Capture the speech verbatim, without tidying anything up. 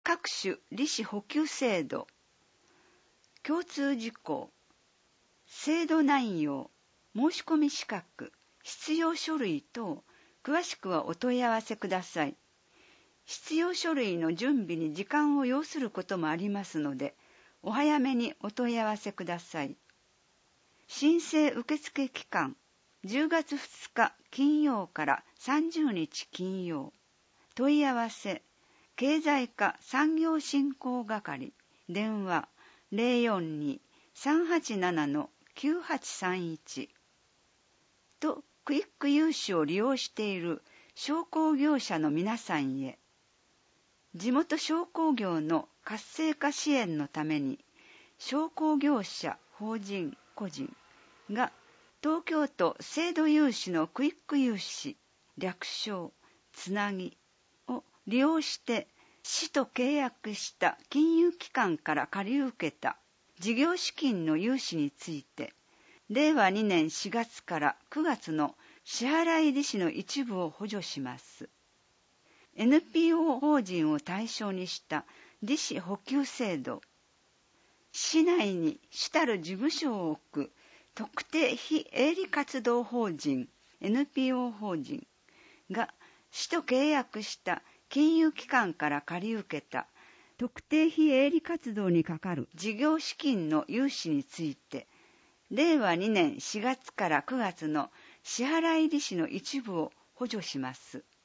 各種利子補給制度、共通事項、制度内容、申し込み資格、必要書類等、詳しくはお問い合わせください。必要書類の準備に時間を要することもありますので、お早めにお問い合わせください。申請受付期間、じゅうがつふつか金曜からさんじゅうにち金曜。問い合わせ、経済課産業振興係、電話 ゼロよんに さんはちなな きゅうはちさんいち とクイック融資を利用している商工業者の皆さんへ、地元商工業の活性化支援のために、商工業者、法人、個人が東京都制度融資のクイック融資、略称、つなぎを利用して市と契約した金融機関から借り受けた事業資金の融資について、れいわにねんしがつからくがつの支払利子の一部を補助します。エヌピーオー 法人を対象にした利子補給制度、市内に主たる事務所を置く特定非営利活動法人 エヌピーオー 法人が市と契約した金融機関から借り受けた特定非営利活動にかかる事業資金の融資について、れいわにねんしがつからくがつの支払利子の一部を補助します。